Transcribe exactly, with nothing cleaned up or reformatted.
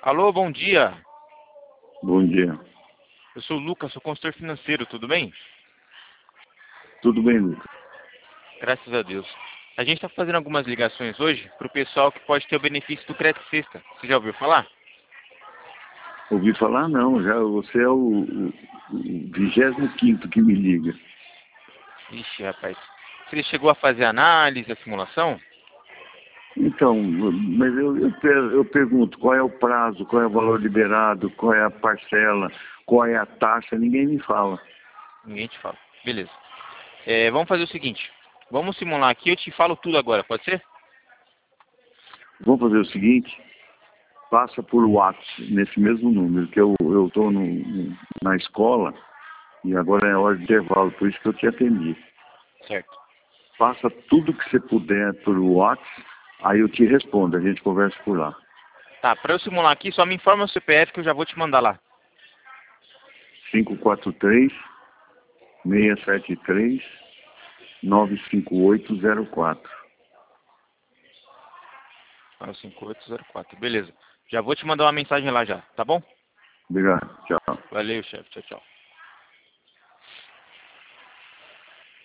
Alô, bom dia. Bom dia. Eu sou o Lucas, sou consultor financeiro, tudo bem? Tudo bem, Lucas? Graças a Deus. A gente está fazendo algumas ligações hoje para o pessoal que pode ter o benefício do Crédito Sexta. Você já ouviu falar? Ouvi falar não, já você é o, o, o vigésimo quinto que me liga. Ixi, rapaz. Você chegou a fazer a análise, a simulação? Então, mas eu, eu, per- eu pergunto, qual é o prazo, qual é o valor liberado, qual é a parcela, qual é a taxa, ninguém me fala. Ninguém te fala. Beleza. É, vamos fazer o seguinte. Vamos simular aqui, eu te falo tudo agora, pode ser? Vamos fazer o seguinte, passa por WhatsApp, nesse mesmo número, que eu estou na escola e agora é hora de intervalo, por isso que eu te atendi. Certo. Passa tudo que você puder por WhatsApp, aí eu te respondo, a gente conversa por lá. Tá, para eu simular aqui, só me informa o C P F que eu já vou te mandar lá. cinco quatro três, seis sete três, nove cinco oito zero quatro. nove cinco oito zero quatro. Beleza. Já vou te mandar uma mensagem lá já, tá bom? Obrigado. Tchau. Valeu, chefe. Tchau, tchau.